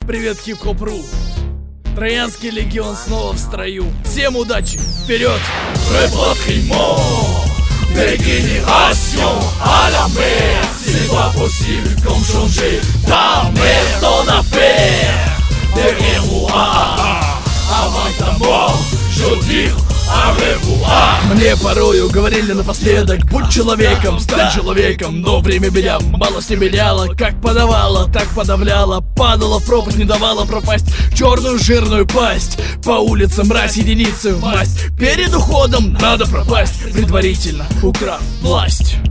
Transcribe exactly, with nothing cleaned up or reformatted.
Привет, хип-хоп.ру. Троянский легион снова в строю. Всем удачи, вперед! Repartiment des générations à la mer. C'est pas possible comme changer ta mère, ton affaire. Derrière moi, avant ta mort, je dis au revoir. Мне порою говорили напоследок: будь человеком, стань человеком. Но время меня малость не меняло. Как подавало, так подавляло. Падала в пропасть, не давала пропасть в черную жирную пасть. По улицам мразь единицы в масть. Перед уходом надо пропасть, предварительно украв власть.